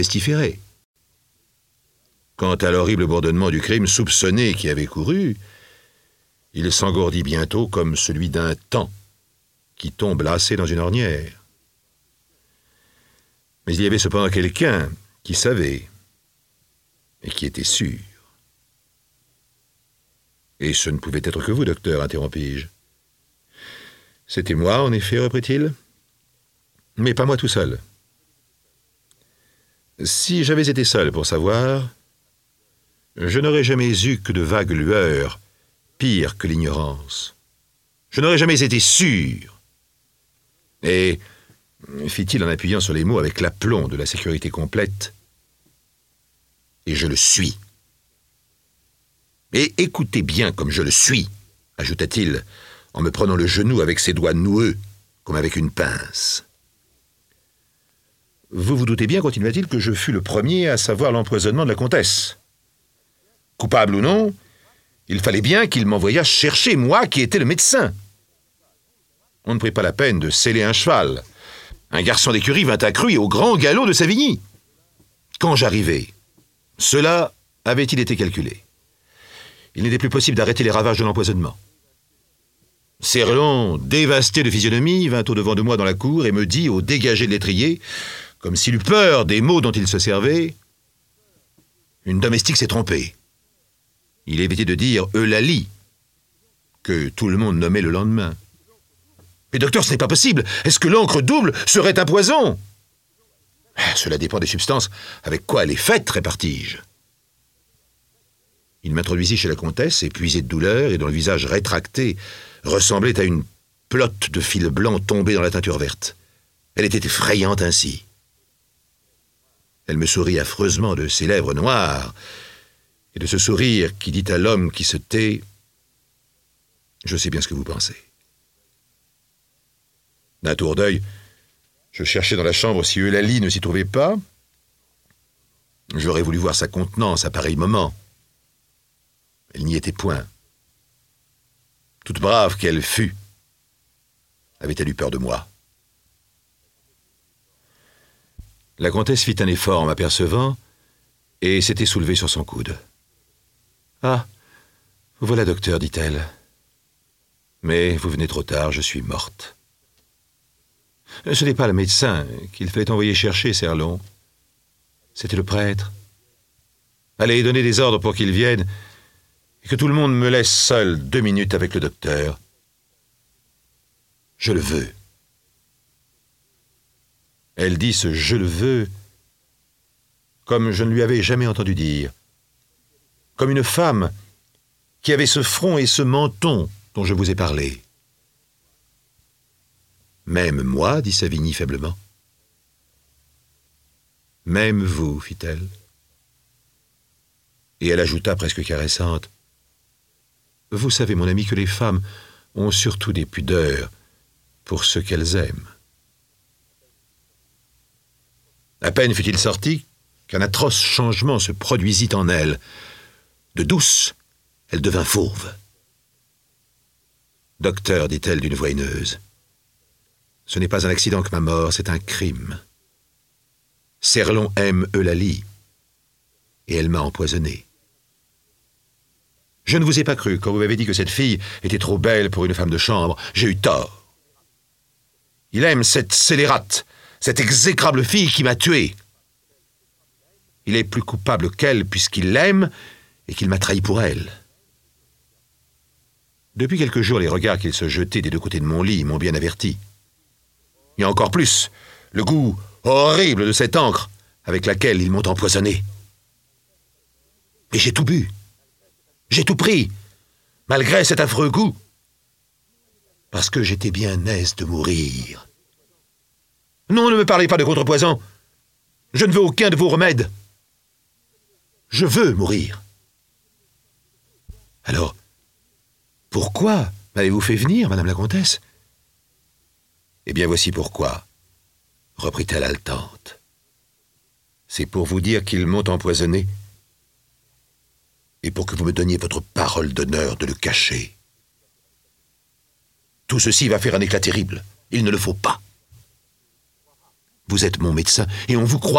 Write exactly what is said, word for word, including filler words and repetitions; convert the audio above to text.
pestiféré. Quant à l'horrible bourdonnement du crime soupçonné qui avait couru, il s'engourdit bientôt comme celui d'un taon qui tombe lassé dans une ornière. Mais il y avait cependant quelqu'un qui savait et qui était sûr. « Et ce ne pouvait être que vous, docteur, interrompis-je. »« C'était moi, en effet, reprit-il, mais pas moi tout seul. Si j'avais été seul pour savoir, je n'aurais jamais eu que de vagues lueurs, pire que l'ignorance. Je n'aurais jamais été sûr. Et, fit-il en appuyant sur les mots avec l'aplomb de la sécurité complète, et je le suis. Et écoutez bien comme je le suis, ajouta-t-il, en me prenant le genou avec ses doigts noueux, comme avec une pince. Vous vous doutez bien, continua-t-il, que je fus le premier à savoir l'empoisonnement de la comtesse. Coupable ou non, il fallait bien qu'il m'envoyât chercher, moi qui étais le médecin. On ne prit pas la peine de sceller un cheval. Un garçon d'écurie vint accru et au grand galop de Savigny. Quand j'arrivai, cela avait-il été calculé. Il n'était plus possible d'arrêter les ravages de l'empoisonnement. Serlon, dévasté de physionomie, vint au-devant de moi dans la cour et me dit, au dégagé de l'étrier, comme s'il eût peur des mots dont il se servait, « Une domestique s'est trompée. Il évitait de dire « Eulalie », que tout le monde nommait le lendemain. « Mais docteur, ce n'est pas possible. Est-ce que l'encre double serait un poison ?»« Cela dépend des substances avec quoi elle est faite, répartis-je. » Il m'introduisit chez la comtesse, épuisée de douleur et dont le visage rétracté ressemblait à une pelote de fil blanc tombée dans la teinture verte. Elle était effrayante ainsi. Elle me sourit affreusement de ses lèvres noires et de ce sourire qui dit à l'homme qui se tait « Je sais bien ce que vous pensez. » D'un tour d'œil, je cherchais dans la chambre si Eulalie ne s'y trouvait pas. J'aurais voulu voir sa contenance à pareil moment. Elle n'y était point. Toute brave qu'elle fût, avait-elle eu peur de moi? La comtesse fit un effort en m'apercevant et s'était soulevée sur son coude. « Ah, vous voilà, docteur, dit-elle. Mais vous venez trop tard, je suis morte. » Ce n'est pas le médecin qu'il fallait envoyer chercher, Serlon. C'était le prêtre. Allez donner des ordres pour qu'il vienne et que tout le monde me laisse seul deux minutes avec le docteur. Je le veux. Elle dit ce « je le veux » comme je ne lui avais jamais entendu dire. Comme une femme qui avait ce front et ce menton dont je vous ai parlé. « Même moi, dit Savigny faiblement. « Même vous, fit-elle. Et elle ajouta presque caressante. « Vous savez, mon ami, que les femmes ont surtout des pudeurs pour ce qu'elles aiment. » À peine fut-il sorti qu'un atroce changement se produisit en elle. De douce, elle devint fauve. « Docteur, dit-elle d'une voix haineuse, ce n'est pas un accident que ma mort, c'est un crime. Serlon aime Eulalie, et elle m'a empoisonné. Je ne vous ai pas cru quand vous m'avez dit que cette fille était trop belle pour une femme de chambre. J'ai eu tort. Il aime cette scélérate, cette exécrable fille qui m'a tué. Il est plus coupable qu'elle puisqu'il l'aime et qu'il m'a trahi pour elle. Depuis quelques jours, les regards qu'il se jetait des deux côtés de mon lit m'ont bien averti. Et encore plus, le goût horrible de cette encre avec laquelle ils m'ont empoisonné. Et j'ai tout bu. J'ai tout pris, malgré cet affreux goût, parce que j'étais bien aise de mourir. Non, ne me parlez pas de contrepoison. Je ne veux aucun de vos remèdes. Je veux mourir. Alors, pourquoi m'avez-vous fait venir, madame la comtesse? Eh bien, voici pourquoi, reprit-elle haletante. C'est pour vous dire qu'ils m'ont empoisonné et pour que vous me donniez votre parole d'honneur de le cacher. Tout ceci va faire un éclat terrible. Il ne le faut pas. Vous êtes mon médecin et on vous croit.